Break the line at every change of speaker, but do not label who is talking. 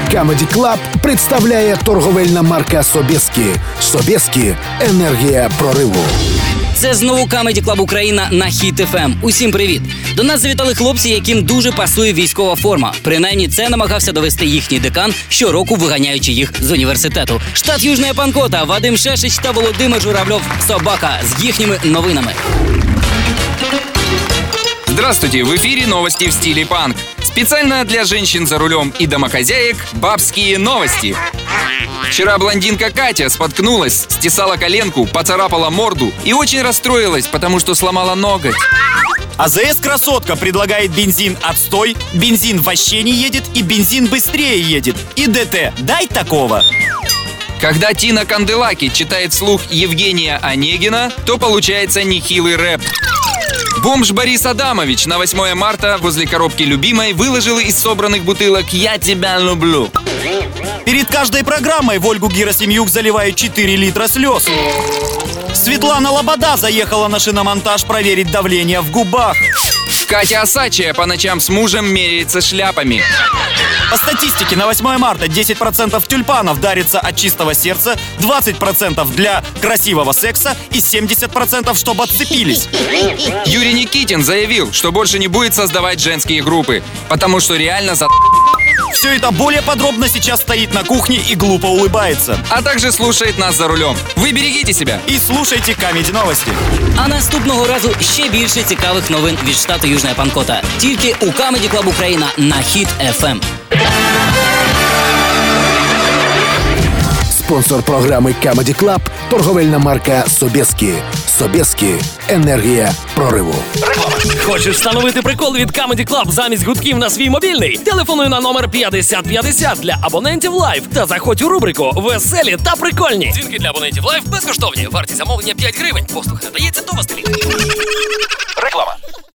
Comedy Club представляє торговельна марка Собєскі. Собєскі – енергія прориву.
Це знову Comedy Club Україна на Hit FM. Усім привіт! До нас завітали хлопці, яким дуже пасує військова форма. Принаймні, це намагався довести їхній декан, щороку виганяючи їх з університету. Штат Южная Панкота, Вадим Шешич та Володимир Журавльов «Собака» з їхніми новинами.
Здравствуйте, в эфире новости в стиле панк. Специально для женщин за рулем и домохозяек бабские новости. Вчера блондинка Катя споткнулась, стесала коленку, поцарапала морду и очень расстроилась, потому что сломала ноготь.
АЗС-красотка предлагает бензин отстой, бензин вообще не едет и бензин быстрее едет. И ДТ дай такого.
Когда Тина Канделаки читает вслух Евгения Онегина, то получается нехилый рэп. Бомж Борис Адамович на 8 марта возле коробки любимой выложил из собранных бутылок «Я тебя люблю».
Перед каждой программой в Ольгу Герасимюк заливают 4 литра слез. Светлана Лобода заехала на шиномонтаж проверить давление в губах.
Катя Осачия по ночам с мужем меряется шляпами.
По статистике, на 8 марта 10% тюльпанов дарится от чистого сердца, 20% для красивого секса и 70% чтобы отцепились.
Юрий Никитин заявил, что больше не будет создавать женские группы, потому что реально
Все это более подробно сейчас стоит на кухне и глупо улыбается.
а также слушает нас за рулем. Вы берегите себя.
И слушайте Comedy новости.
А наступного разу ще більше цікавих новин від штату Южная Панкота. Тільки у Comedy Club Україна на Hit FM.
Спонсор програми Comedy Club – торговельна марка Собєскі. Собєскі – енергія прориву.
Хочеш встановити прикол від Comedy Club замість гудків на свій мобільний? Телефонуй на номер 5050 для абонентів Live та заходь у рубрику «Веселі та прикольні». Дзвінки для абонентів Live безкоштовні. Вартість замовлення 5 гривень. Послуга надається до вас. Реклама.